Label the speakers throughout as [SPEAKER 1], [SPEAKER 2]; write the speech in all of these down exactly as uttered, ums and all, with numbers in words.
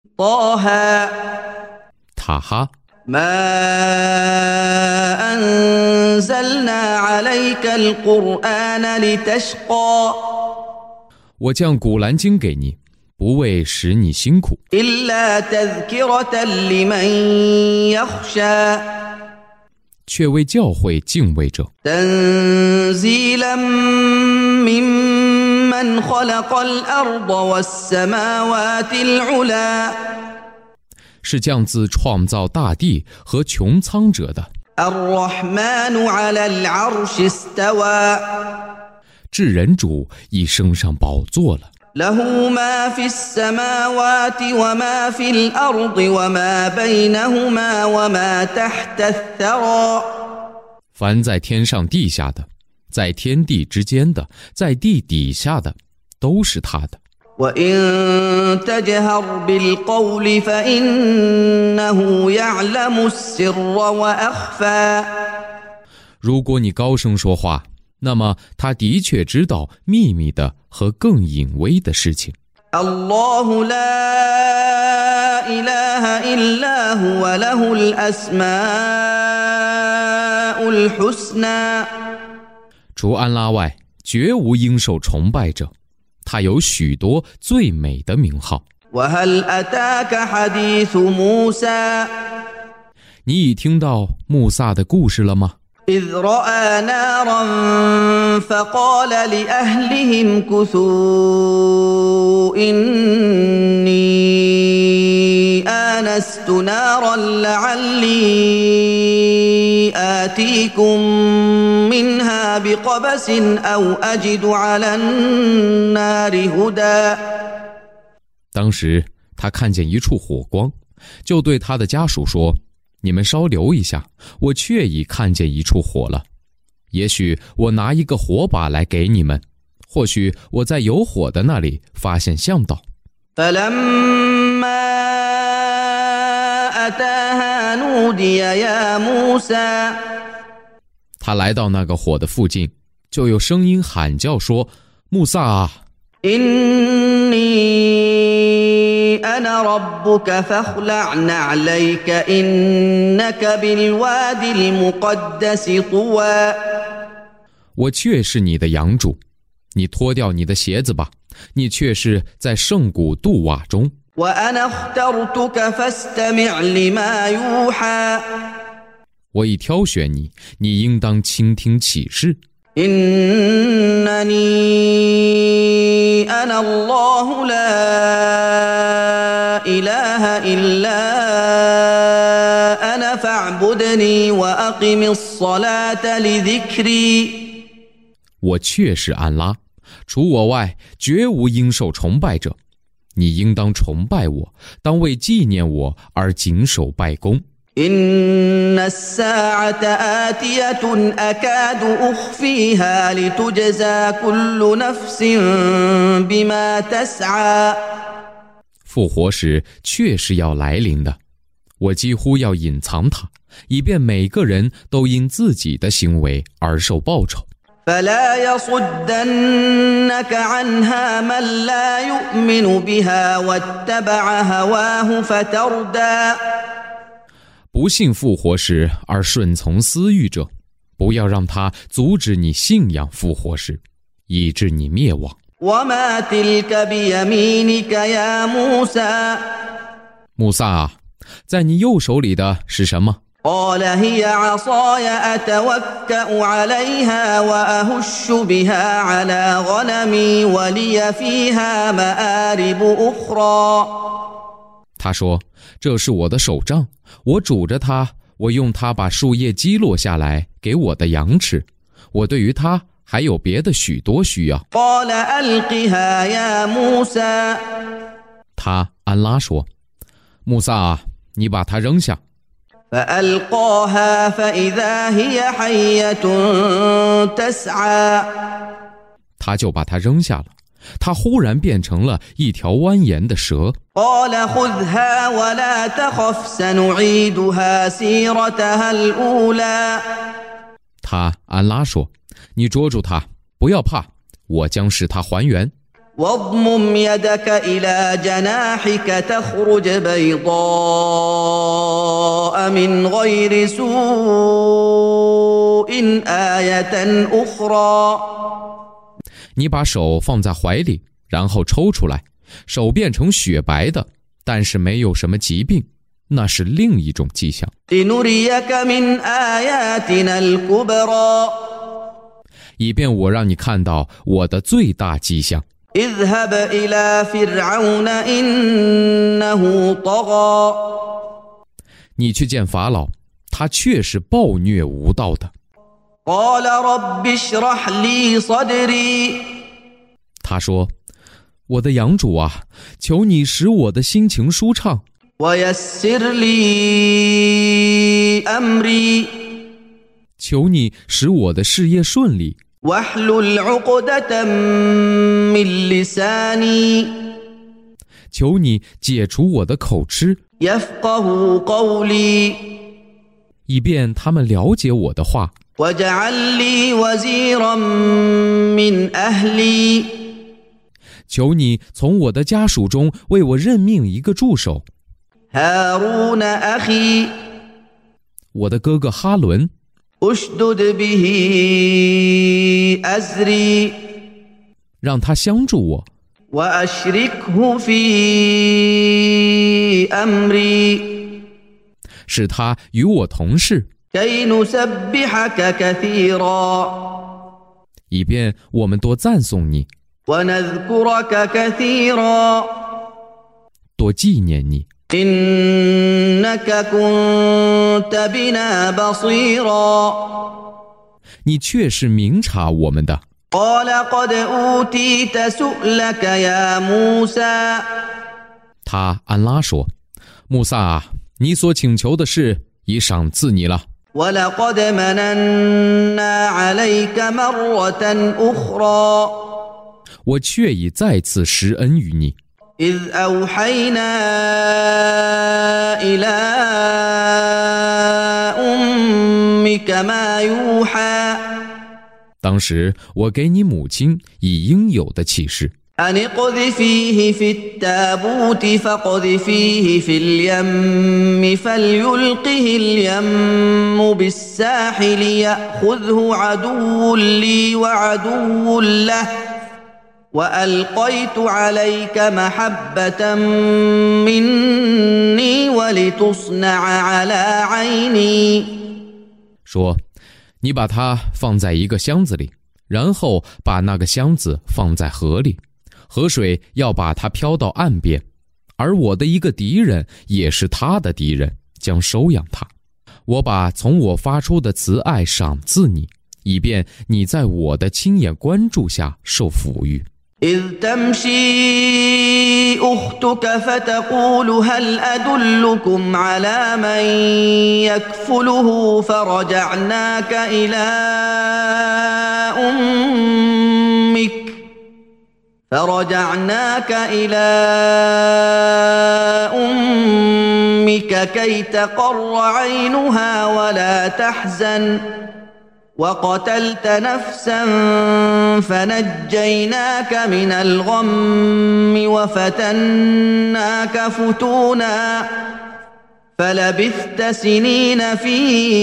[SPEAKER 1] طه
[SPEAKER 2] 塔哈，
[SPEAKER 1] ما أنزلنا عليك القرآن لتشقى
[SPEAKER 2] 我将古兰经给你，不为使你辛苦，
[SPEAKER 1] إلا تذكرة لمن يخشى
[SPEAKER 2] 却为教诲敬畏者。
[SPEAKER 1] تنزيلا ممن خلق الأرض والسماوات العلا
[SPEAKER 2] 是降自创造大地和穹苍者的。
[SPEAKER 1] الرحمن على العرش استوى
[SPEAKER 2] 至人主已升上宝座了，
[SPEAKER 1] له ما في السماوات وما في الأرض وما بينهما وما تحت الثرى
[SPEAKER 2] 凡在天上地下的，在天地之间的，在地底下的，都是他的。
[SPEAKER 1] وإن تجهر بالقول فإنه يعلم السر وأخفى
[SPEAKER 2] 如果你高声说话，那么他的确知道秘密的和更隐微的事情。
[SPEAKER 1] الله لا إله إلا هو له الأسماء الحسنى
[SPEAKER 2] 除安拉外，绝无应受崇拜者。他有许多最美的名号。
[SPEAKER 1] وهل أتاك حديث موسى
[SPEAKER 2] 你已听到穆萨的故事了吗？
[SPEAKER 1] إذ رأى نارا فقال لأهلهم كثوا إني آنست نارا لعلي آتيكم منها بقبس أو أجد على النار هدى
[SPEAKER 2] 当时他看见一处火光，就对他的家属说：你们稍留一下，我确已看见一处火了。也许我拿一个火把来给你们，或许我在有火的那里发现向导。
[SPEAKER 1] فلما أتاها نودي يا موسى
[SPEAKER 2] 他来到那个火的附近，就有声音喊叫说：穆萨啊，
[SPEAKER 1] إني أنا ربك فاخلع نعليك إنك بالوادي المقدس طوى
[SPEAKER 2] 我却是你的养主，你脱掉你的鞋子吧，你却是在圣谷杜瓦中。
[SPEAKER 1] وأنا اخترتك فاستمع لما يوحى
[SPEAKER 2] 我已挑选你，你应当倾听启示。
[SPEAKER 1] إنني أنا الله لا إله إلا أنا فاعبدني وأقم الصلاة لذكري
[SPEAKER 2] 我确是安拉，除我外，绝无应受崇拜者。你应当崇拜我，当为纪念我而谨守拜功。
[SPEAKER 1] إن الساعة آتية أكاد أخفيها لتجزى كل نفس بما تسعى
[SPEAKER 2] 复活时确是要来临的，我几乎要隐藏它，以便每个人都因自己的行为而受报酬。
[SPEAKER 1] فلا يصدنك عنها من لا يؤمن بها واتبع هواه فتردى
[SPEAKER 2] 不信复活时而顺从私欲者，不要让他阻止你信仰复活时，以致你灭亡。
[SPEAKER 1] وما تلك بيمينك يا موسى
[SPEAKER 2] 穆萨啊，在你右手里的是什么？
[SPEAKER 1] قال هي عصاي أتوكأ عليها وأهش بها على غنمي ولي فيها مآرب أخرى
[SPEAKER 2] 他说：这是我的手杖，我拄着它，我用它把树叶击落下来给我的羊吃，我对于它还有别的许多需要。
[SPEAKER 1] قال ألقها يا موسى
[SPEAKER 2] 他安拉说：穆萨啊，你把它扔下。
[SPEAKER 1] فألقاها فإذا هي حية تسعى
[SPEAKER 2] 他就把它扔下了，它忽然变成了一条蜿蜒的蛇。
[SPEAKER 1] قال خذها ولا تخف سنعيدها سيرتها الأولى
[SPEAKER 2] 他安拉说：你捉住它，不要怕，我将使它还原。
[SPEAKER 1] واضمم يدك إلى جناحك تخرج بيضاء من غير سوء آية أخرى。
[SPEAKER 2] 你把手放在怀里，然后抽出来，手变成雪白的，但是没有什么疾病，那是另一种迹象。
[SPEAKER 1] لنريك من آياتنا الكبرى，
[SPEAKER 2] 以便我让你看到我的最大迹象。
[SPEAKER 1] اذهب إلى فرعون إنه طغى，
[SPEAKER 2] 你去见法老，他确实暴虐无道的。
[SPEAKER 1] قال رب اشرح لي صدري，
[SPEAKER 2] 他说，我的养主啊，求你使我的心情舒畅，
[SPEAKER 1] ويسر لي أمري，
[SPEAKER 2] 求你使我的事业顺利，
[SPEAKER 1] واحلل عقدة من لساني，
[SPEAKER 2] 求你解除我的口吃，
[SPEAKER 1] يفقه قولي，
[SPEAKER 2] 以便他们了解我的话。
[SPEAKER 1] واجعل لي وزيرا من أهلي，
[SPEAKER 2] 求你从我的家属中为我任命一个助手，
[SPEAKER 1] هارون أخي，
[SPEAKER 2] 我的哥哥哈伦，
[SPEAKER 1] أشدد به أزري，
[SPEAKER 2] 让他相助我，
[SPEAKER 1] وأشركه في أمري，
[SPEAKER 2] 使他与我同事，
[SPEAKER 1] كي نسبحك كثيرا，
[SPEAKER 2] 以便我们多赞颂你，
[SPEAKER 1] ونذكرك كثيرا，
[SPEAKER 2] 多纪念你。
[SPEAKER 1] إنك كنت بنا بصيرا，
[SPEAKER 2] 你确是明察我们的。
[SPEAKER 1] قال قد أوتيت سؤلك يا موسى，
[SPEAKER 2] 他安拉说：“穆萨啊，你所请求的事已赏赐你了。
[SPEAKER 1] ولقد مننا عليك مرة أخرى،
[SPEAKER 2] 我却已再次施恩于你。
[SPEAKER 1] إذ أوحينا إلى أمك ما يوحى，
[SPEAKER 2] 当时我给你母亲以应有的启示，
[SPEAKER 1] أن اقذفيه في التابوت فاقذفيه في اليم فليلقه اليم بالساحل يأخذه عدو لي وعدو له وألقيت عليك محبة مني ولتصنع على عيني，
[SPEAKER 2] 说：你把它放在一个箱子里，然后把那个箱子放在河里，河水要把它飘到岸边，而我的一个敌人也是他的敌人，将收养他。我把从我发出的慈爱赏赐你，以便你在我的亲眼关注下受抚育。
[SPEAKER 1] إذ تمشي أختك فتقول هل أدلكم على من يكفله فرجعناك إلى أمك فرجعناك إلى أمك كي تقر عينها ولا تحزن وقتلت نفسا فنجيناك من الغم وفتناك فتونا فلبثت سنين في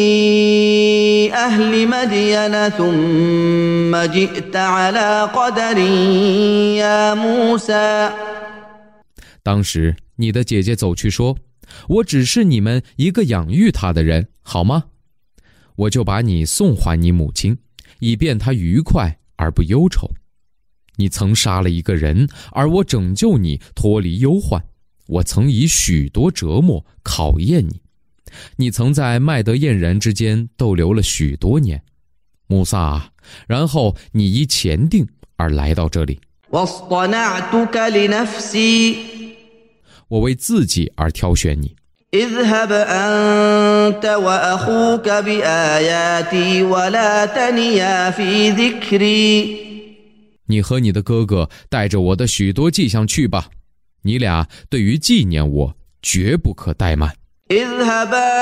[SPEAKER 1] أهل مدين ثم جئت على قدر يا موسى。
[SPEAKER 2] 当时你的姐姐走去说：“我只是你们一个养育她的人，好吗？我就把你送还你母亲，以便她愉快而不忧愁。你曾杀了一个人，而我拯救你脱离忧患。我曾以许多折磨考验你，你曾在麦德燕人之间逗留了许多年，穆萨啊，然后你依前定而来到这里。
[SPEAKER 1] واصطنعتك لنفسي，
[SPEAKER 2] 我为自己而挑选你。
[SPEAKER 1] اذهب أنت وأخوك بآياتي ولا تنيا في ذكري。
[SPEAKER 2] 你和你的哥哥带着我的许多迹象去吧，你俩对于纪念我绝不可怠慢。
[SPEAKER 1] اذهبا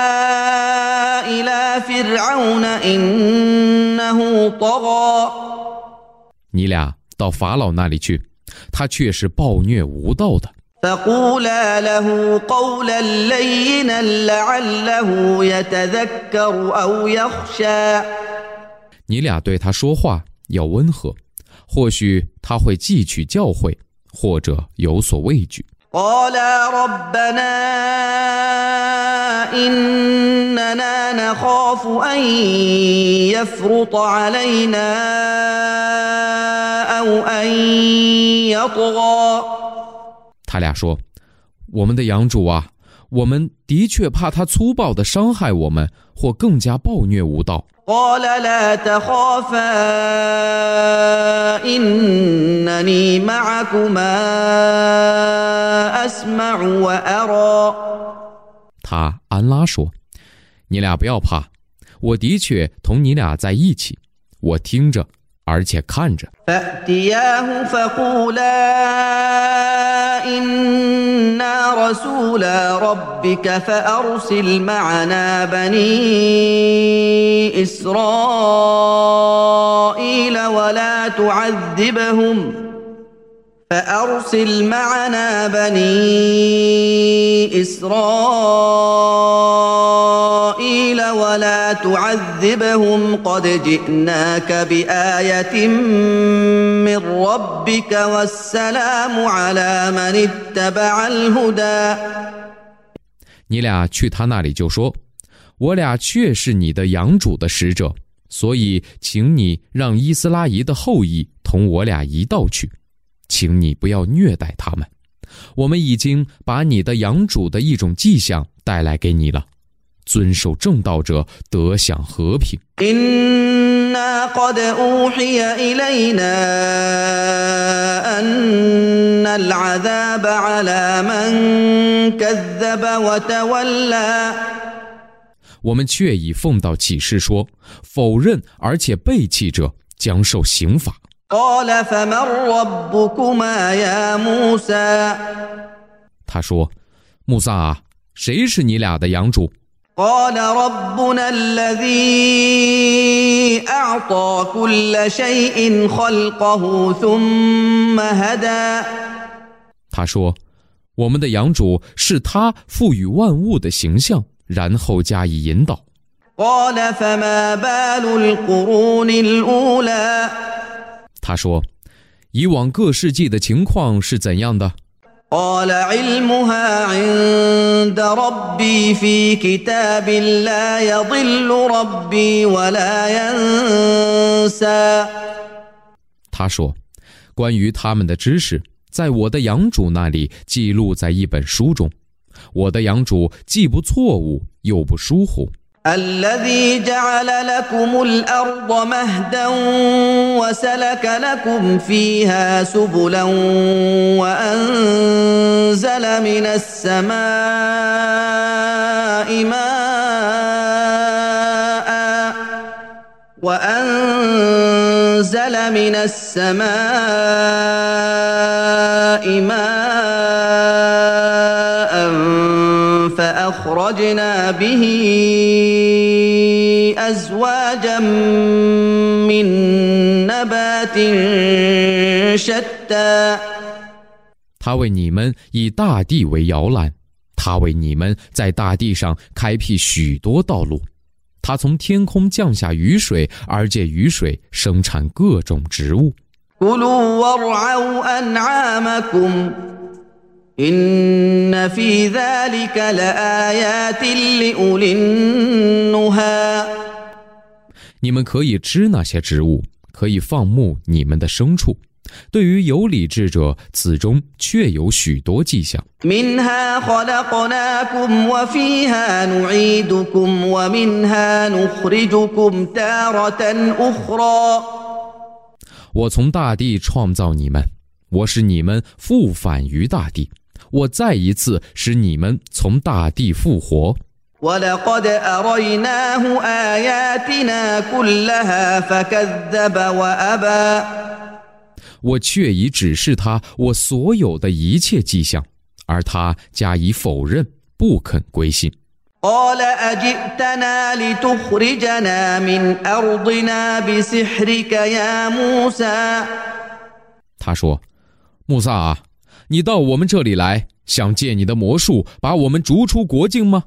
[SPEAKER 1] إلى فرعون إنه طغى。
[SPEAKER 2] 你俩到法老那里去， 他却是暴虐无道的。
[SPEAKER 1] فقولا له قولا لينا لعله يتذكر أو يخشى
[SPEAKER 2] 你俩对他说话要温和，或许他会汲取教诲，或者有所畏惧。
[SPEAKER 1] قالا ربنا إننا نخاف أن يفرط علينا أو أن يطغى
[SPEAKER 2] 他俩说，我们的养主啊，我们的确怕他粗暴地伤害我们，或更加暴虐无道。
[SPEAKER 1] قال لا تخافا إنني معكما أسمع وأرى
[SPEAKER 2] 他安拉说，你俩不要怕，我的确同你俩在一起，我听着而且看着。
[SPEAKER 1] فأتياه فقولا إنا رسولا ربك فأرسل معنا بني إسرائيل ولا تعذبهم فأرسل معنا بني إسرائيل ولا تعذبهم قد جئناك بآية من ربك والسلام على من اتبع الهدى
[SPEAKER 2] 你俩去他那里就说，我俩确是你的养主的使者，所以请你让伊斯拉仪的后裔同我俩一道去，请你不要虐待他们，我们已经把你的养主的一种迹象带来给你了，遵守正道者得享和平。
[SPEAKER 1] إنا قد أوحي إلينا أن العذاب على من كذب وتولى
[SPEAKER 2] 我们却已奉到启示说，否认而且背弃者将受刑罚。
[SPEAKER 1] قال فمن ربكما يا موسى
[SPEAKER 2] 他说，穆萨啊，谁是你俩的养主
[SPEAKER 1] قال ربنا الذي أعطى كل شيء خلقه ثم هدى
[SPEAKER 2] 他说，我们的养主是他赋予万物的形象，然后加以引导。
[SPEAKER 1] قال فما بال القرون الأولى
[SPEAKER 2] 他说，以往各世纪的情况是怎样的
[SPEAKER 1] قال علمها عند ربي في كتاب لا يضل ربي ولا ينسى
[SPEAKER 2] 他说，关于他们的知识在我的养主那里记录在一本书中，我的养主既不错误又不疏忽。
[SPEAKER 1] الذي جعل لكم الأرض مهدا وسلك لكم فيها سبلا وأنزل من السماء ماء وأنزل من السماء ماء فأخرجنا به أزواجا من نبات شتى
[SPEAKER 2] 他为你们以大地为摇篮，他为你们在大地上开辟许多道路，他从天空降下雨水，而借雨水生产各种植物。
[SPEAKER 1] كلوا وارعوا أنعامكم إن في ذلك لآيات لأولي النهى
[SPEAKER 2] 你们可以吃那些植物，可以放牧你们的牲畜，对于有理智者，此中确有许多迹象。
[SPEAKER 1] منها خلقناكم وفيها نعيدكم ومنها نخرجكم تارة أخرى
[SPEAKER 2] 我从大地创造你们，我使你们复返于大地，我再一次使你们从大地复活。
[SPEAKER 1] ولقد أريناه آياتنا كلها فكذب وأبى
[SPEAKER 2] 我确已指示他我所有的一切迹象，而他加以否认，不肯归信。
[SPEAKER 1] قال أجئتنا لتخرجنا من أرضنا بسحرك يا موسى
[SPEAKER 2] 他说， 穆萨啊，你到我们这里来，想借你的魔术把我们逐出国境吗？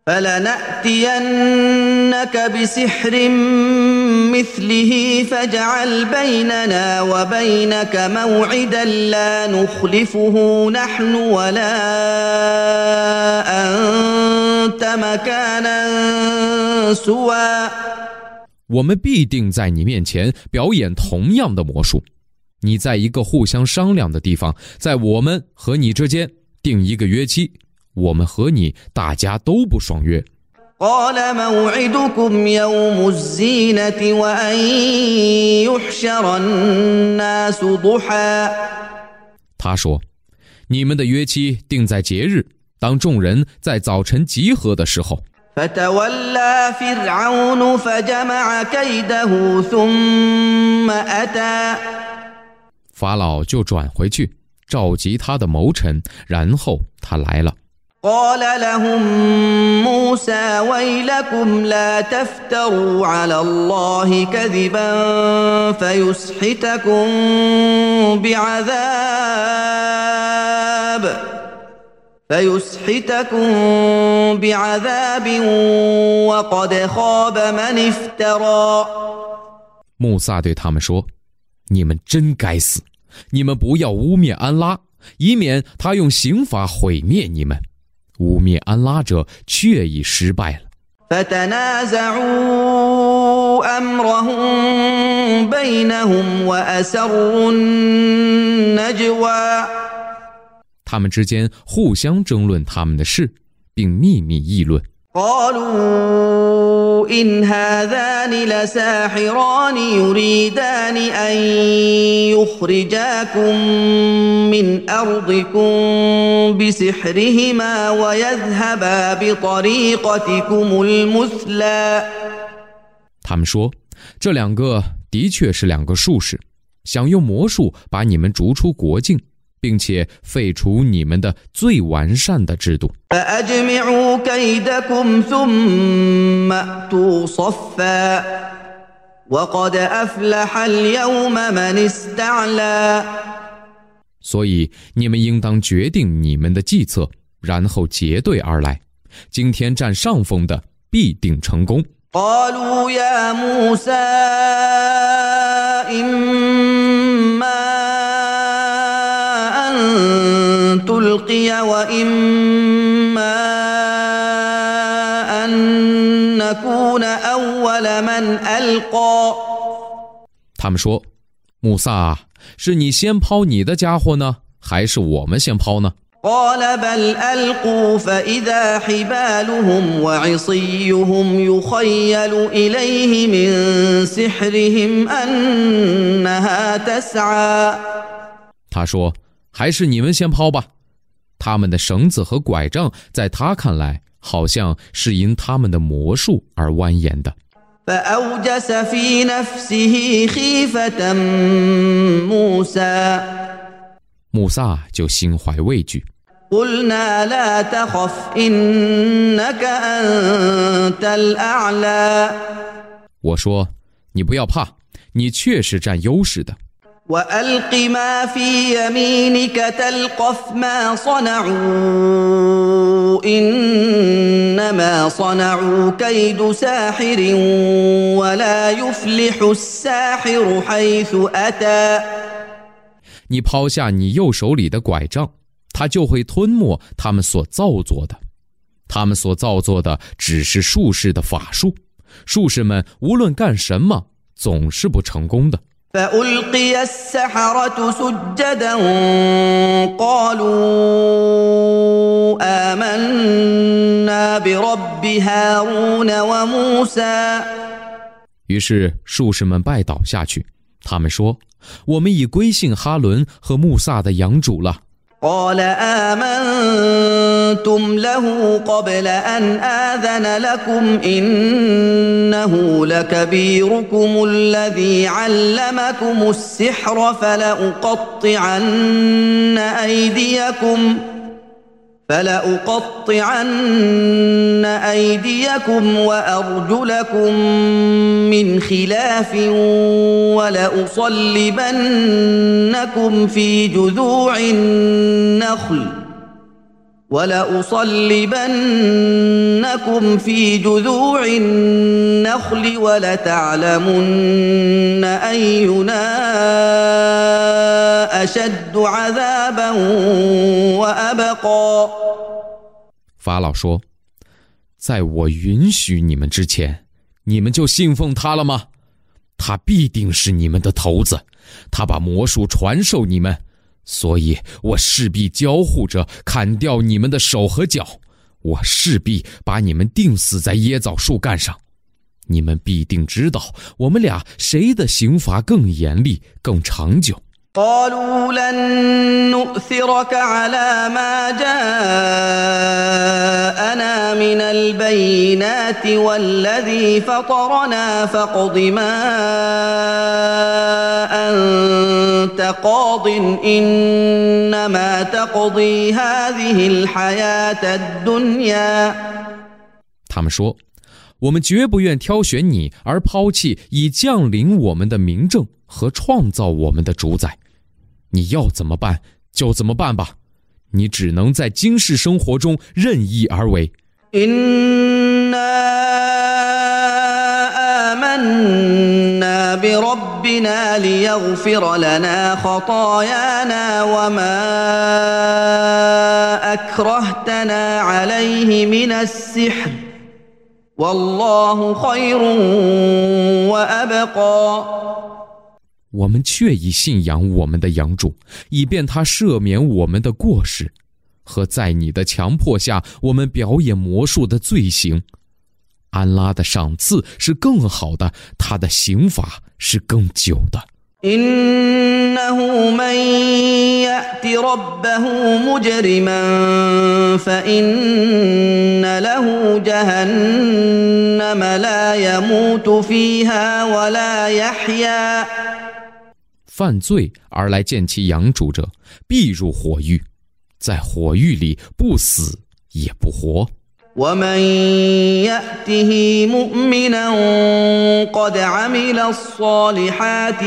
[SPEAKER 1] فلنأتينك بسحر مثله فاجعل بيننا وبينك موعدا لا نخلفه نحن ولا أنت مكانا سوى
[SPEAKER 2] 我们必定在你面前表演同样的魔术，你在一个互相商量的地方，在我们和你之间定一个约期，我们和你大家都不爽约。
[SPEAKER 1] قال موعدكم يوم الزينة وأن يحشر الناس ضحى
[SPEAKER 2] 他说，你们的约期定在节日，当众人在早晨集合的时候。
[SPEAKER 1] فتولى فرعون فجمع كيده ثم أتى
[SPEAKER 2] 法老就转回去，召集他的谋臣，然后他来了。
[SPEAKER 1] قال لهم موسى ويلكم لا تفتروا على الله كذبا فيسحتكم بعذاب فيسحتكم بعذاب وقد خاب من افترى
[SPEAKER 2] 穆萨对他们说，你们真该死，你们不要污蔑安拉，以免他用刑罚毁灭你们。污蔑安拉者确已失败了。
[SPEAKER 1] فتنازعوا أمرهم بينهم وأسروا النجوى
[SPEAKER 2] 他们之间互相争论他们的事，并秘密议论。
[SPEAKER 1] قالوا إن هذان لساحران يريدان أن يخرجاكم من أرضكم بسحرهما ويذهبا بطريقتكم المثلى
[SPEAKER 2] 他们说，这两个的确是两个术士，想用魔术把你们逐出国境，并且废除你们的最完善的制度。
[SPEAKER 1] فأجمعوا كيدكم ثم أتوا صفا وقد أفلح اليوم من استعلى
[SPEAKER 2] 所以你们应当决定你们的计策，然后结队而来。今天占上风的必定成功。
[SPEAKER 1] قالوا يا موسى إما أن تلقي وإما أن نكون أول من ألقى
[SPEAKER 2] 他们说，穆萨啊，是你先抛你的家伙呢，还是我们先抛呢？
[SPEAKER 1] قال بل ألقوا فإذا حبالهم وعصيهم يخيل إليه من سحرهم أنها تسعى
[SPEAKER 2] 他说，还是你们先抛吧。他们的绳子和拐杖在他看来，好像是因他们的魔术而蜿蜒的。
[SPEAKER 1] فأوجس في نفسه خيفة موسى
[SPEAKER 2] 穆萨就心怀畏惧。
[SPEAKER 1] قلنا لا تخف إنك أنت الأعلى
[SPEAKER 2] 我说，你不要怕，你确实占优势的。
[SPEAKER 1] وألق ما في يمينك تلقف ما صنعوا إنما صنعوا كيد ساحر ولا يفلح الساحر حيث أتى
[SPEAKER 2] 你抛下你右手里的拐杖，它就会吞没他们所造作的。他们所造作的只是术士的法术，术士们无论干什么，总是不成功的。
[SPEAKER 1] فألقي السحرة سجدا قالوا آمنا برب هارون وموسى
[SPEAKER 2] 于是术士们拜倒下去，他们说，我们已归信哈伦和穆萨的养主了。
[SPEAKER 1] قال آمنتم له قبل أن آذن لكم إنه لكبيركم الذي علمكم السحر فلأقطعن أيديكم فلأقطعن أيديكم وأرجلكم من خلاف ولأصلبنكم في جذوع النخل ولأصلبنكم في جذوع النخل ولتعلمن أينا أشد عذابا وأبقى
[SPEAKER 2] 法老说，在我允许你们之前，你们就信奉他了吗？他必定是你们的头子，他把魔术传授你们，所以我势必交互着砍掉你们的手和脚，我势必把你们钉死在椰枣树干上。你们必定知道，我们俩谁的刑罚更严厉、更长久。
[SPEAKER 1] قالوا لن نؤثرك على ما جاءنا من البينات والذي فطرنا فاقض ما أنت قاض إنما تقضي هذه الحياة الدنيا
[SPEAKER 2] 他们说，我们绝不愿挑选你而抛弃已降临我们的明证和创造我们的主宰，你要怎么办就怎么办吧，你只能在今世生活中任意而为。
[SPEAKER 1] إنا آمنا بربنا ليغفر لنا خطايانا وما أكرهتنا عليه من السحر والله خير وأبقى
[SPEAKER 2] 我们确已信仰我们的养主，以便他赦免我们的过失，和在你的强迫下我们表演魔术的罪行。安拉的赏赐是更好的，他的刑罚是更久的。
[SPEAKER 1] إنه من يأت ربه مجرما فإن له جهنم لا يموت فيها ولا يحيا
[SPEAKER 2] 犯罪而来见其养主者，必入火狱，在火狱里不死也不活。
[SPEAKER 1] ومن يأته مؤمنا قد عمل الصالحات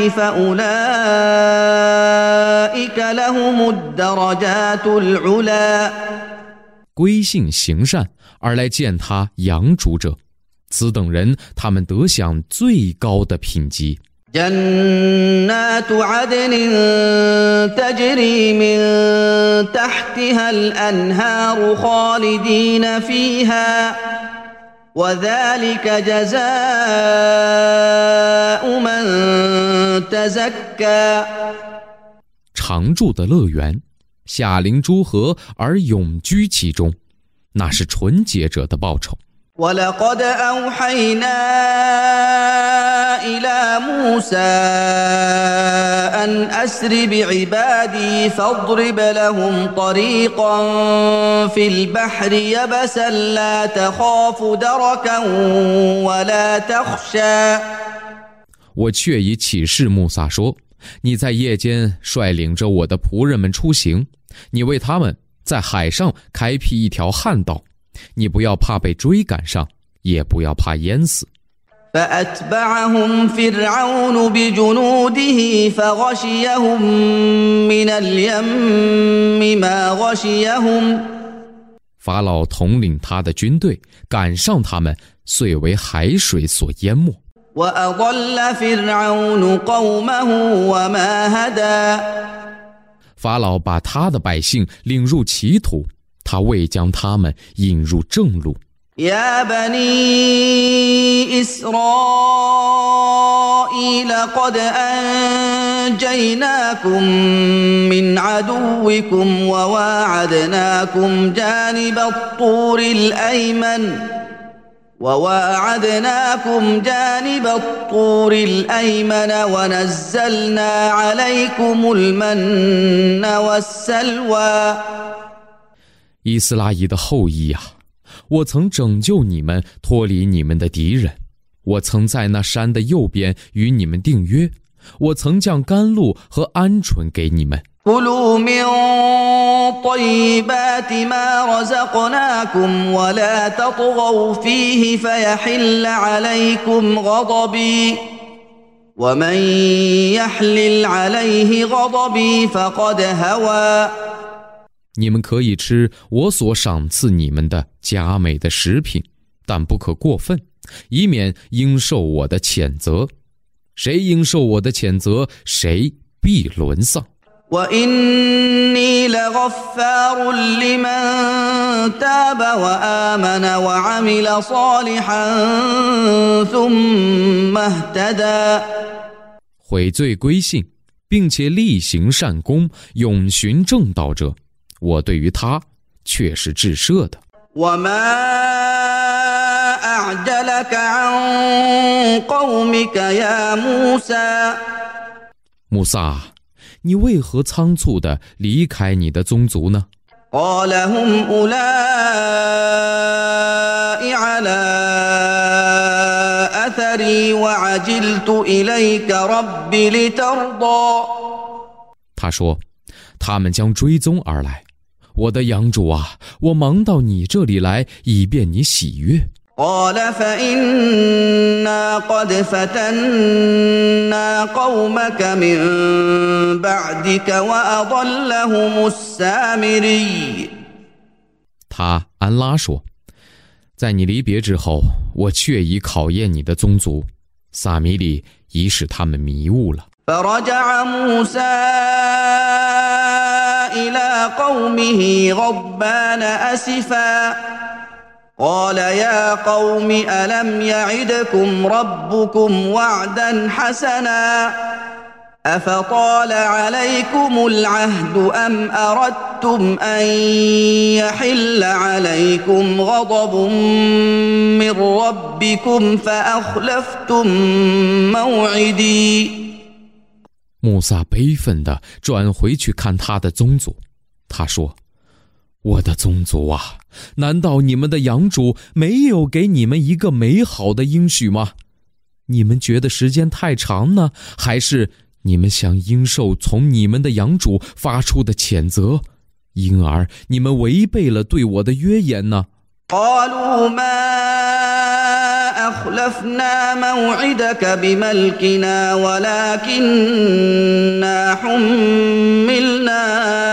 [SPEAKER 1] فأولئك لهم الدرجات العلى
[SPEAKER 2] 归信行善而来见他养主者，此等人他们得享最高的品级。
[SPEAKER 1] جنات عدن تجري من تحتها الأنهار خالدين فيها وذلك جزاء من تزكى
[SPEAKER 2] 常住的乐园，下临诸河而永居其中，那是纯洁者的报酬。
[SPEAKER 1] ولقد أوحينا إلى موسى أن أسر بعبادي فاضرب لهم طريقا في البحر يبسا لا تخاف دركا ولا تخشى
[SPEAKER 2] 我却已启示穆萨说，你在夜间率领着我的仆人们出行，你为他们在海上开辟一条旱道，你不要怕被追赶上，也不要怕淹死。
[SPEAKER 1] فأتبعهم فرعون بجنوده فغشيهم من اليم ما غشيهم
[SPEAKER 2] 法老统领他的军队赶上他们，遂为海水所淹没。
[SPEAKER 1] وأضل فرعون قومه وما هدى
[SPEAKER 2] 法老把他的百姓领入歧途，他未将他们引入正路。
[SPEAKER 1] يا بني إسرائيل قد أنجيناكم من عدوكم وواعدناكم جانب الطور الأيمن وواعدناكم جانب الطور الأيمن ونزلنا عليكم المن والسلوى
[SPEAKER 2] 以斯拉伊的后裔啊，我曾拯救你们脱离你们的敌人，我曾在那山的右边与你们订约，我曾降甘露和鹌鹑给你们。
[SPEAKER 1] كلوا من طيبات ما رزقناكم ولا تطغوا فيه فيحل عليكم غضبي ومن يحلل عليه غضبي فقد هوى。
[SPEAKER 2] 你们可以吃我所赏赐你们的佳美的食品，但不可过分，以免应受我的谴责。谁应受我的谴责，谁必沦丧。
[SPEAKER 1] وإني لغفار لمن تاب وآمن وعمل صالحا ثم اهتدى。
[SPEAKER 2] 悔罪归信，并且力行善功，永循正道者，我对于他却是至赦的。
[SPEAKER 1] وما أعجلك عن قومك يا موسى。
[SPEAKER 2] 穆萨，你为何仓促地离开你的宗族呢？
[SPEAKER 1] قال هم أولئك على أثري وعجلت إليك رب لترضى。
[SPEAKER 2] 他说，他们将追踪而来。我的养主啊，我忙到你这里来，以便你喜悦。
[SPEAKER 1] قال فإنا قد فتنا قومك من بعدك وأضلهم السامري。
[SPEAKER 2] 他安拉说，在你离别之后，我确已考验你的宗族，萨米里已使他们迷雾了。
[SPEAKER 1] فرجع موسى إلى قومه غضبان أسفا قال يا قوم ألم يعدكم ربكم وعدا حسنا أفطال عليكم العهد أم أردتم أن يحل عليكم غضب من ربكم فأخلفتم موعدي。
[SPEAKER 2] 穆萨悲愤地转回去看他的宗族，他说，我的宗族啊，难道你们的养主没有给你们一个美好的应许吗？你们觉得时间太长呢，还是你们想应受从你们的养主发出的谴责，因而你们违背了对我的约言呢？
[SPEAKER 1] قالوا ما أخلفنا موعدك بملكنا ولكننا حملنا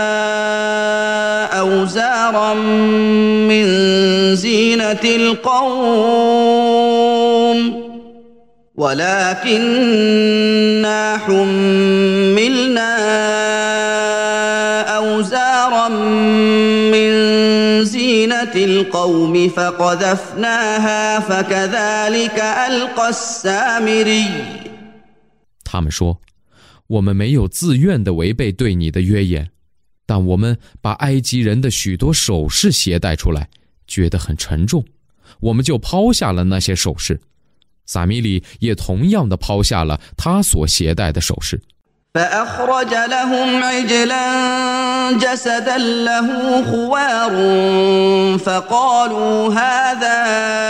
[SPEAKER 1] أوزارا من زينة القوم ولكننا حملنا أوزارا من زينة القوم فقذفناها فكذلك ألقى السامري。
[SPEAKER 2] 他们说，我们没有自愿地违背对你的约言，但我们把埃及人的许多首饰携带出来，觉得很沉重，我们就抛下了那些首饰。撒米里也同样地抛下了他所携带的首饰。
[SPEAKER 1] فأخرج لهم عجلا جسدا له خوار فقالوا هذا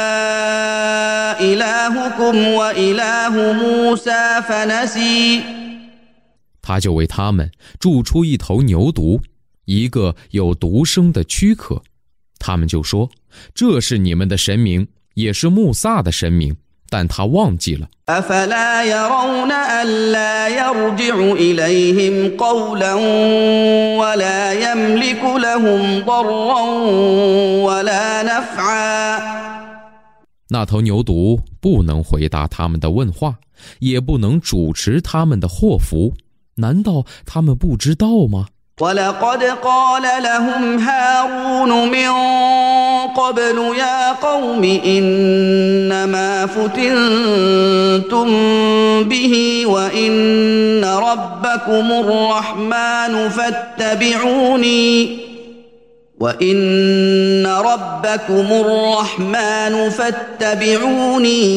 [SPEAKER 1] إلهكم وإله موسى فنسي。
[SPEAKER 2] 他就为他们铸出一头牛犊，一个有独生的躯壳。他们就说，这是你们的神明，也是穆萨的神明，但他忘记了。
[SPEAKER 1] أفلا يرون ألا يرجع إليهم قولا ولا يملك لهم ضرا ولا نفعا。
[SPEAKER 2] 那头牛犊不能回答他们的问话，也不能主持他们的祸福，难道他们不知道吗？
[SPEAKER 1] ولقد قال لهم هارون من قبل يا قوم إنما فتنتم به وإن ربكم الرحمن فاتبعوني وإن ربكم الرحمن فاتبعوني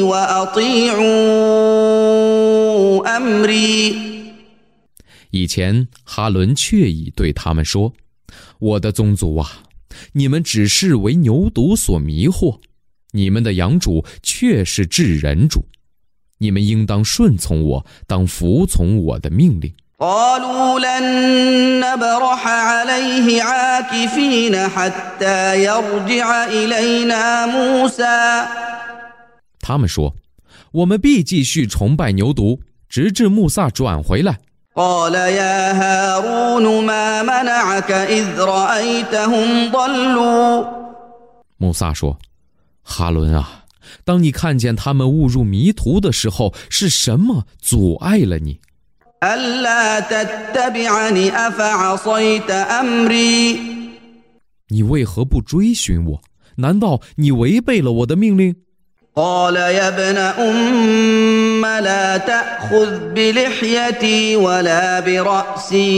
[SPEAKER 1] وأطيعوا أمري。
[SPEAKER 2] 以前哈伦确已对他们说，我的宗族啊，你们只是为牛犊所迷惑，你们的养主却是至人主，你们应当顺从我，当服从我的命令。
[SPEAKER 1] قالوا لن نبرح عليه عاكفين حتى يرجع إلينا موسى。
[SPEAKER 2] 他们说，我们必继续崇拜牛犊，直至穆萨转回来。
[SPEAKER 1] قال يا هارون ما منعك إذ رأيتهم ضلوا。
[SPEAKER 2] 穆萨说，哈伦啊，当你看见他们误入迷途的时候，是什么阻碍了你？
[SPEAKER 1] ألا تتبعني أفعصيت أمري。
[SPEAKER 2] 你为何不追寻我？难道你违背了我的命令？
[SPEAKER 1] قال يا ابن أم لا تأخذ بلحيتي ولا برأسي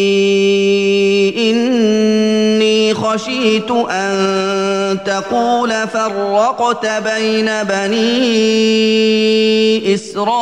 [SPEAKER 1] إني خشيت أن تقول فرقت بين بني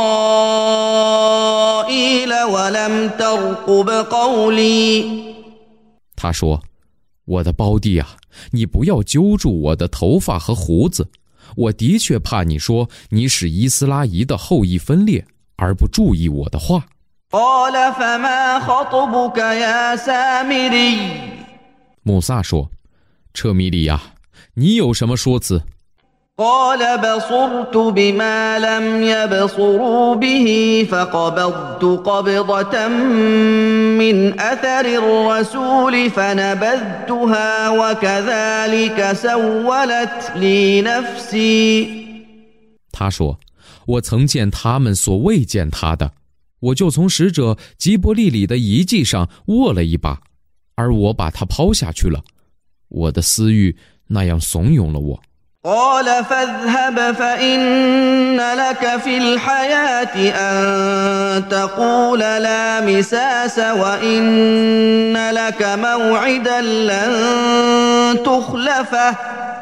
[SPEAKER 1] إسرائيل ولم ترقب قولي。
[SPEAKER 2] 他说，我的胞弟啊，你不要揪住我的头发和胡子，我的确怕你说你使伊斯拉姨的后裔分裂，而不注意我的话。
[SPEAKER 1] قال فما خطبك يا سامري。
[SPEAKER 2] 穆萨说，彻米里呀，你有什么说辞？
[SPEAKER 1] قال بصرت بما لم يبصروا به فقبضت قبضة من أثر الرسول فنبذتها وكذلك سولت لي نفسي。
[SPEAKER 2] 他说，我曾见他们所未见他的，我就从使者吉伯利里的遗迹上握了一把，而我把它抛下去了，我的私欲那样怂恿了我。
[SPEAKER 1] قال فاذهب فإن لك في الحياة أن تقول لا مساس وإن لك موعدا لن تخلفه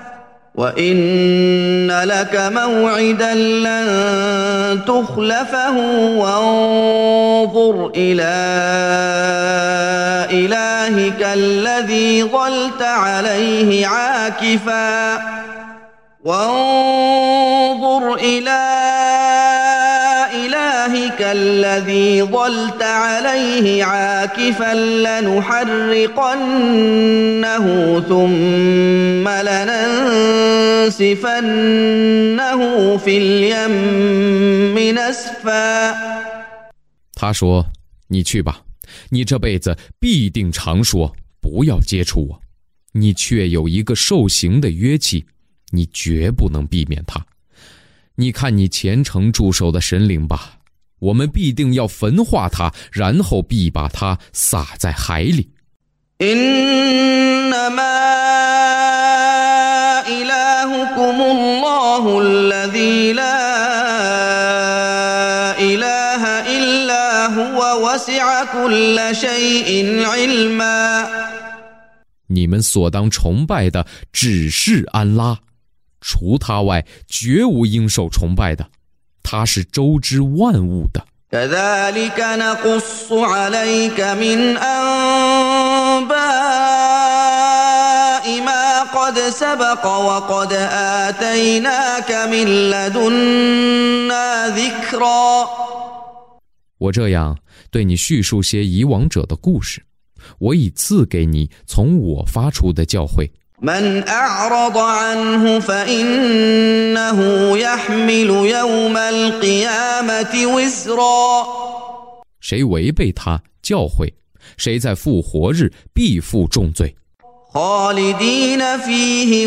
[SPEAKER 1] وإن لك موعدا لن تخلفه وانظر إلى إلهك الذي ظلت عليه عاكفاً وانظر إلى إلهك الذي ظلت عليه عاكفا لنحرقنه ثم لننسفنه في اليم نسفا。
[SPEAKER 2] 他说，你去吧，你这辈子必定常说不要接触我，你却有一个受刑的约期，你绝不能避免它。你看你虔诚驻守的神灵吧，我们必定要焚化它，然后必把它撒在海里。
[SPEAKER 1] إنما إلهكم الله الذي لا إله إلا هو وسع كل شيء علما。
[SPEAKER 2] 你们所当崇拜的只是安拉，除他外绝无应受崇拜的，他是周知万物的。
[SPEAKER 1] كذلك نقص عليك من أنباء ما قد سبق وقد آتيناك من لدنا ذكرا。
[SPEAKER 2] 我这样对你叙述些以往者的故事，我已赐给你从我发出的教诲。
[SPEAKER 1] من أعرض عنه فإنه يحمل يوم القيامة وزرا。
[SPEAKER 2] 谁违背他教诲，谁在复活日必负重罪。
[SPEAKER 1] خالدين فيه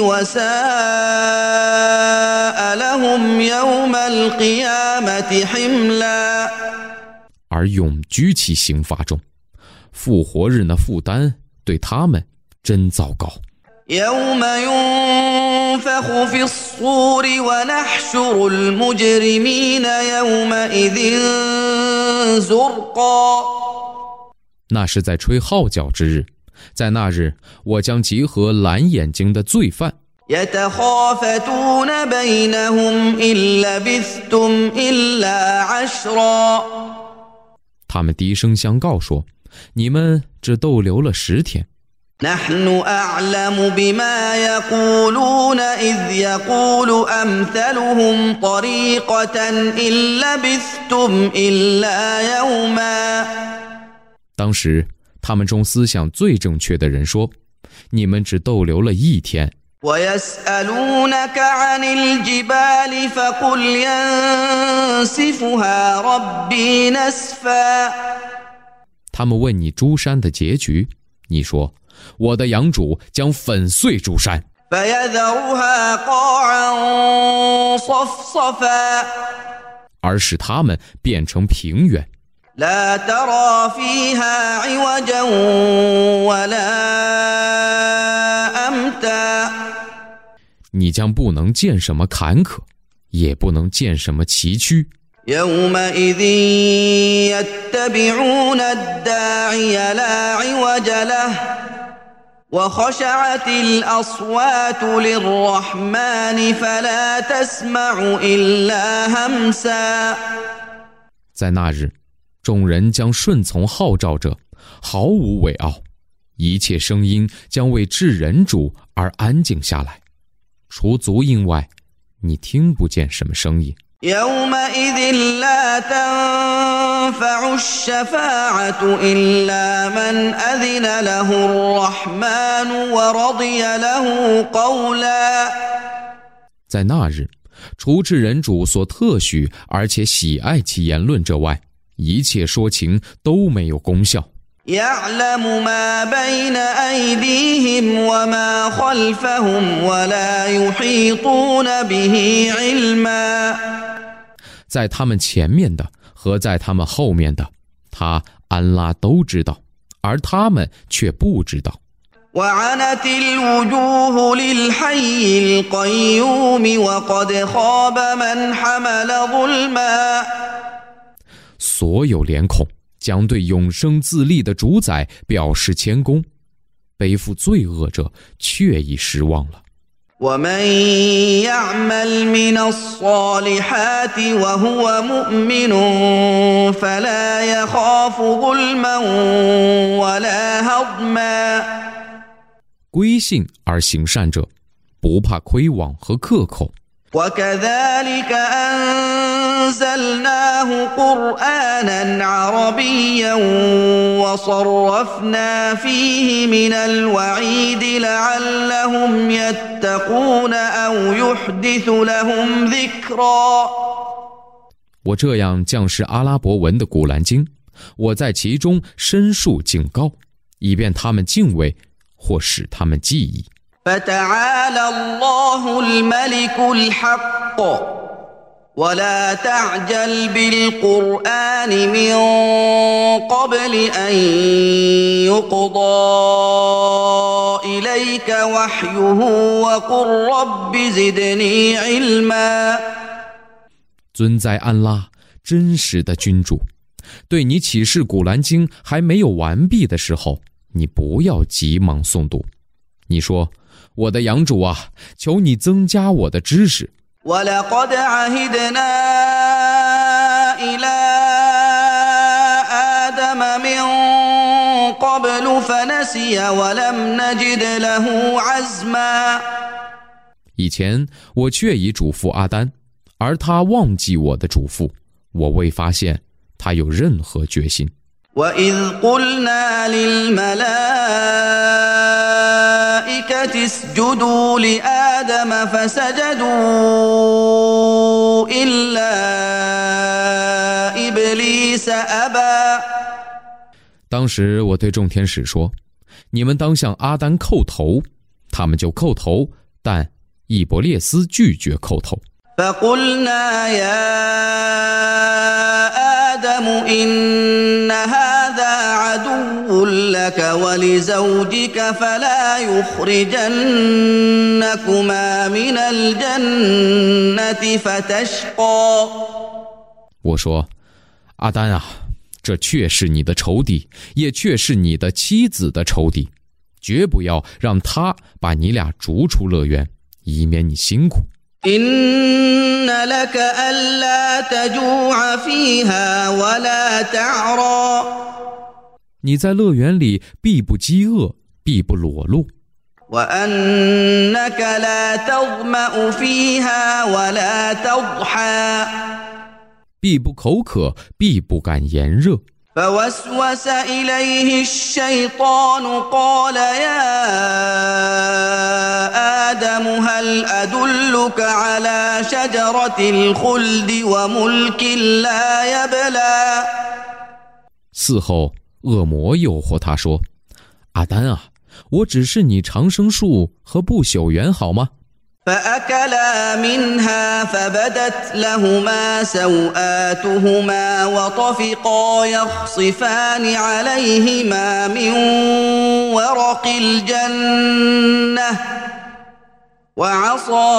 [SPEAKER 1] وساء لهم يوم القيامة حملا。
[SPEAKER 2] 而永居其刑罚中，复活日那负担对他们真糟糕。
[SPEAKER 1] يوم ينفخ في الصور ونحشر المجرمين يومئذ زرقا。
[SPEAKER 2] 那是在吹号角之日，在那日我将集合蓝眼睛的罪犯。
[SPEAKER 1] يتخافتون بينهم إن لبثتم إلا عشرا。
[SPEAKER 2] 他们低声相告说，你们只逗留了十天。
[SPEAKER 1] نحن أعلم بما يقولون إذ يقول أمثلهم طريقة إن لبثتم إلا يوما。
[SPEAKER 2] 当时他们中思想最正确的人说，你们只逗留了一天。
[SPEAKER 1] ويسألونك عن الجبال فقل ينسفها ربي نسفا
[SPEAKER 2] 他们问你诸山的结局，你说，我的养主将粉碎诸山，
[SPEAKER 1] فيذرها قاعا صفصفا
[SPEAKER 2] 而使它们变成平原，
[SPEAKER 1] لا ترى فيها عوجا ولا أمتا
[SPEAKER 2] 你将不能见什么坎坷，也不能见什么崎岖。
[SPEAKER 1] يومئذ يتبعون الداعي لا عوج له وخشعت الأصوات للرحمن فلا تسمع إلا همسا
[SPEAKER 2] 在那日，众人将顺从号召者，毫无违傲，一切声音将为至人主而安静下来，除足音外，你听不见什么声音。
[SPEAKER 1] يومئذ لا تنفع الشفاعة إلا من أذن له الرحمن ورضي له قولا
[SPEAKER 2] 在那日，除至人主所特许而且喜爱其言论者外，一切说情都没有功效。
[SPEAKER 1] يعلم ما بين أيديهم وما خلفهم ولا يحيطون به علما
[SPEAKER 2] 在他们前面的和在他们后面的，他安拉都知道，而他们却不知道。
[SPEAKER 1] وعنت الوجوه للحي القيوم وقد خاب من حمل ظلما
[SPEAKER 2] 所有脸孔将对永生自立的主宰表示谦恭，背负罪恶者却已失望了。
[SPEAKER 1] ومن يعمل من الصالحات وهو مؤمن فلا يخاف ظلما ولا هضما
[SPEAKER 2] 归信而行善者，不怕亏枉和克扣。
[SPEAKER 1] وكذلك أنزلناه قرآنا عربيا وصرفنا فيه من الوعيد لعلهم يتقون أو يحدث لهم ذكرا
[SPEAKER 2] 我这样降示阿拉伯文的古兰经，我在其中申述警告，以便他们敬畏或使他们记忆。
[SPEAKER 1] فتعالى الله الملك الحق ولا تعجل بالقرآن من قبل أن يقضى إليك وحيه وقل رب زدني علما
[SPEAKER 2] 尊在安拉，真实的君主，对你启示古兰经还没有完毕的时候，你不要急忙诵读。你说，我的养主啊，求你增加我的知识。
[SPEAKER 1] وَلَقَدْ عَهِدْنَا إِلَىٰ آدَمَ مِن قَبْلُ فَنَسِيَ وَلَمْ نَجِدْ لَهُ عَزْمًا
[SPEAKER 2] 以前我确已嘱咐阿丹，而他忘记我的嘱咐，我未发现他有任何决心。
[SPEAKER 1] وَإِذْ قُلْنَا لِلْمَلَائِكَةِ اسْجُدُوا لِآدَمَ فَسَجَدُوا إِلَّا إِبْلِيسَ أَبَى
[SPEAKER 2] 当时我对众天使说，你们当向阿丹叩头，他们就叩头，但易伯列斯拒绝叩头。
[SPEAKER 1] فَقُلْنَا يَا آدَمُ إِنَّ هَذَا عَدُوٌّ لَكَ وَلِزَوْجِكَ فَلَا يُخْرِجَنَّكُمَا مِنَ الْجَنَّةِ فَتَشْقَى
[SPEAKER 2] 我说，阿丹啊，这确是你的仇敌，也确是你的妻子的仇敌，绝不要让他把你俩逐出乐园，以免你辛苦。
[SPEAKER 1] إن لك ألا تجوع فيها ولا تعرى
[SPEAKER 2] 你在乐园里必不饥饿，必不裸露。
[SPEAKER 1] وأنك لا تظمأ فيها ولا تضحى
[SPEAKER 2] 必不口渴，必不感炎热。
[SPEAKER 1] فوسوس إليه الشيطان قال يا آدم هل أدلك على شجرة الخلد وملك لا يبلى
[SPEAKER 2] 嗣后，恶魔诱惑他说：“阿丹啊，我只是你长生树和不朽园好吗？”
[SPEAKER 1] فأكلا منها فبدت لهما سوآتهما وطفقا يخصفان عليهما من ورق الجنة وعصى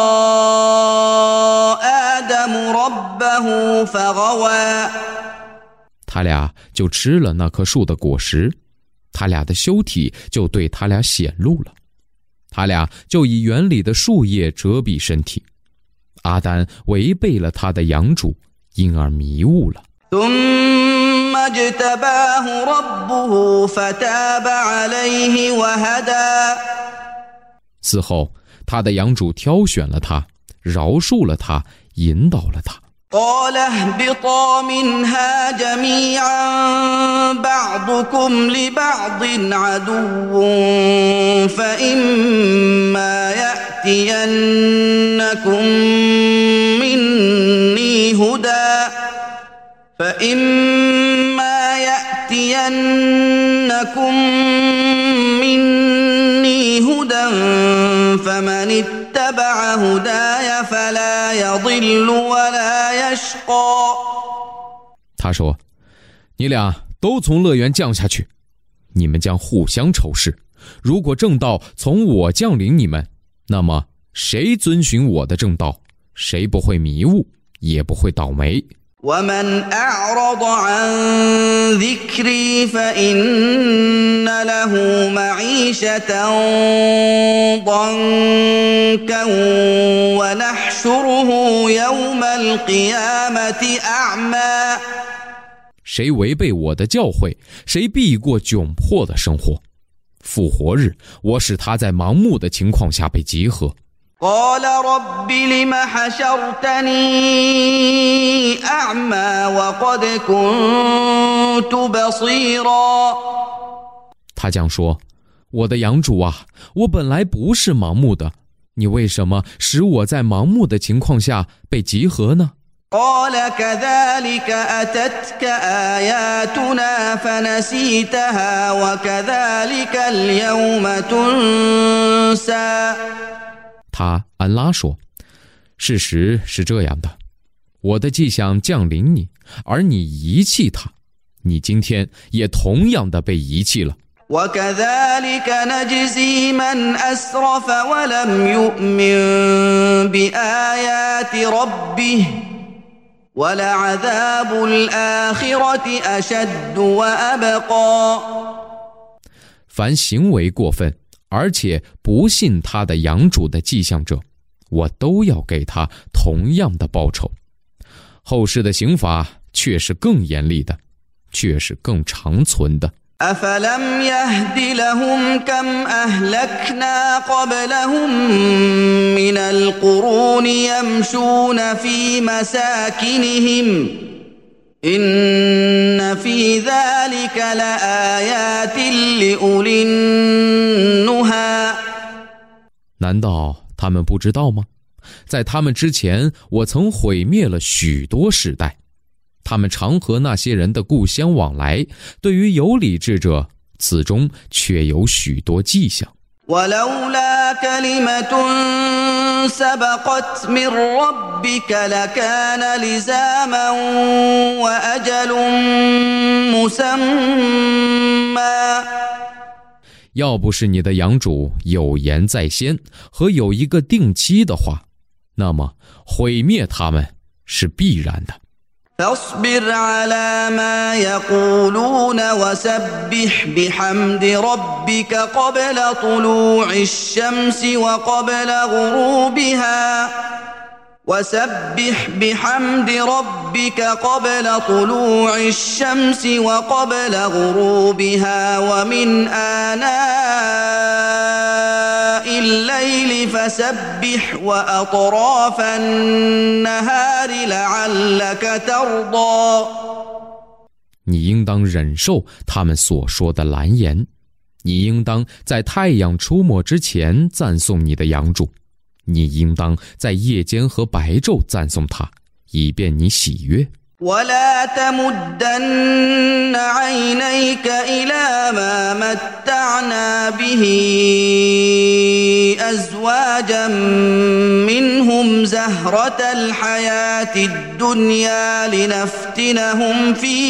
[SPEAKER 1] آدم ربه فغوى
[SPEAKER 2] 他俩就吃了那棵树的果实，他俩的羞体就对他俩显露了。他俩就以园里的树叶遮蔽身体，阿丹违背了他的养主，因而迷雾了。
[SPEAKER 1] ثم اجتباه ربه فتاب عليه وهدى
[SPEAKER 2] 此后，他的养主挑选了他，饶恕了他，引导了他。
[SPEAKER 1] قال اهبطا منها جميعا بعضكم لبعض عدو فإما يأتينكم مني هدى فإما يأتينكم مني هدى فمن اتبع هداي فلا يضل ولا يشقى
[SPEAKER 2] 他说：“你俩都从乐园降下去，你们将互相仇视。如果正道从我降临你们，那么谁遵循我的正道，谁不会迷雾，也不会倒霉。”
[SPEAKER 1] ومن أعرض عن ذكري فإن له معيشة ضنكا ونحشره يوم القيامة أعمى
[SPEAKER 2] 谁违背我的教诲，谁必过窘迫的生活。复活日，我使他在盲目的情况下被集合。
[SPEAKER 1] قال رب لم حشرتني أعمى وقد كنت بصيرا
[SPEAKER 2] 他将说：“我的养主啊，我本来不是盲目的，你为什么使我在盲目的情况下被集合呢？”
[SPEAKER 1] قال كذلك أتتك آياتنا فنسيتها وكذلك اليوم تنسى
[SPEAKER 2] 他安拉说：“事实是这样的，我的迹象降临你，而你遗弃它，你今天也同样的被遗弃了。”
[SPEAKER 1] وكذلك نجزي من أسرف ولم يؤمن بآيات ربه ولعذاب الآخرة أشد وأبقى
[SPEAKER 2] 凡行为过分而且不信他的养主的迹象者，我都要给他同样的报酬。后世的刑罚却是更严厉的，却是更长存的。
[SPEAKER 1] أفلم يهد لهم كم أهلكنا قبلهم من القرون يمشون في مساكنهم إن في ذلك لآيات لأولي النهى
[SPEAKER 2] 难道他们不知道吗？在他们之前，我曾毁灭了许多世代。他们常和那些人的故乡往来，对于有理智者，此中却有许多迹象。
[SPEAKER 1] ولولا كلمة سبقت من ربك لكان لزاما وأجل مسمى
[SPEAKER 2] 要不是你的养主有言在先和有一个定期的话，那么毁灭他们是必然的。
[SPEAKER 1] فاصبر على ما يقولون وسبح بحمد ربك قبل طلوع الشمس وقبل غروبها وسبح بحمد ربك قبل طلوع الشمس وقبل غروبها ومن آناء الليل فسبح وأطراف النهار لعلك ترضى
[SPEAKER 2] 你应当忍受他们所说的蓝言。你应当在太阳出没之前赞颂你的养主，你应当在夜间和白昼赞颂他，以便你喜悦。
[SPEAKER 1] ولا تمدن عينيك إلى ما متعنا به أزواجا منهم زهرة الحياة الدنيا لنفتنهم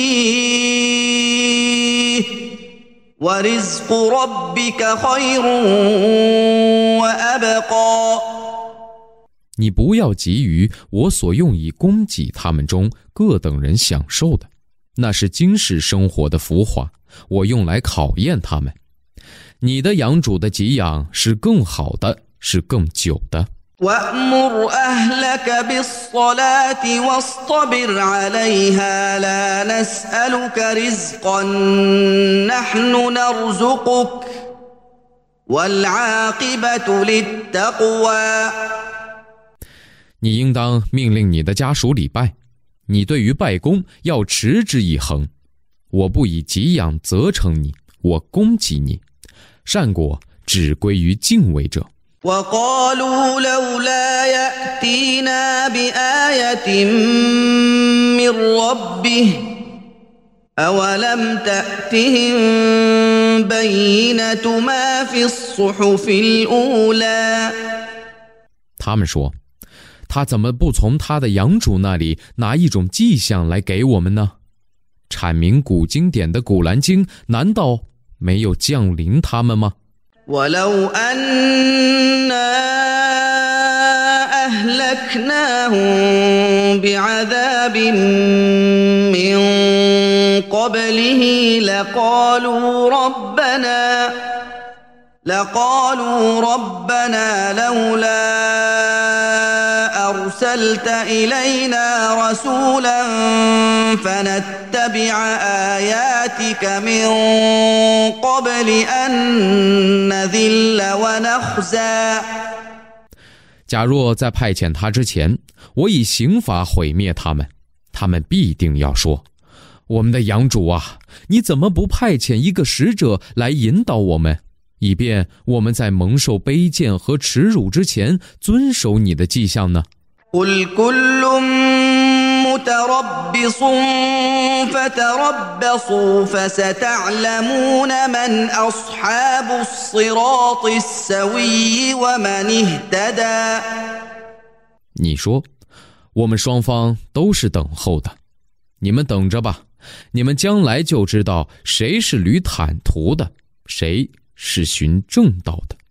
[SPEAKER 1] فيه ورزق ربك خير وأبقى。
[SPEAKER 2] 你不要急于我所用以供给他们中各等人享受的，那是今世生活的浮华，我用来考验他们。你的养主的给养是更好的，是更久的。
[SPEAKER 1] وَأْمُرْ أَهْلَكَ بِالصَّلَاةِ وَاصْطَبِرْ عَلَيْهَا لَا نَسْأَلُكَ رِزْقًا نَحْنُ نَرْزُقُكَ وَالْعَاقِبَةُ لِلتَّقْوَى。
[SPEAKER 2] 你应当命令你的家属礼拜，你对于拜功要持之以恒。我不以给养责成你，我供给你，善果只归于敬畏者。
[SPEAKER 1] وقالوا لولا يأتينا بآية من ربه أولم تأتهم بينة ما في الصحف الأولى。
[SPEAKER 2] 他们说，他怎么不从他的养主那里拿一种迹象来给我们呢？阐明古经典的古兰经难道没有降临他们吗
[SPEAKER 1] ？ولو أنا أهلكناهم بعذاب من قبله لقالوا ربنا لقالوا ربنا لولا أرسلت إلينا رسولا فنتبع آياتك من قبل أن نذل ونخزى。
[SPEAKER 2] 假若在派遣他之前，我以刑罚毁灭他们，他们必定要说：我们的养主啊，你怎么不派遣一个使者来引导我们，以便我们在蒙受卑贱和耻辱之前遵守你的迹象呢
[SPEAKER 1] ？قل كل متربص فتربصوا فستعلمون من أصحاب الصراط السوي ومن اهتدى。
[SPEAKER 2] 你说，我们双方都是等候的，你们等着吧，你们将来就知道谁是履坦途的，谁是寻正道的。